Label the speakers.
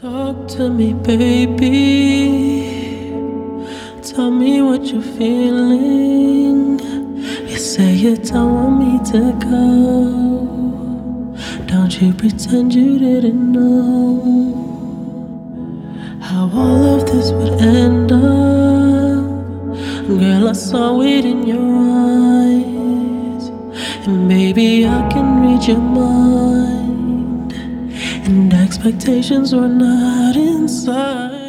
Speaker 1: Talk to me, baby. Tell me what you're feeling. You say you don't want me to go. Don't you pretend you didn't know how all of this would end up. Girl, I saw it in your eyes. And maybe I can read your mind. And expectations were not inside.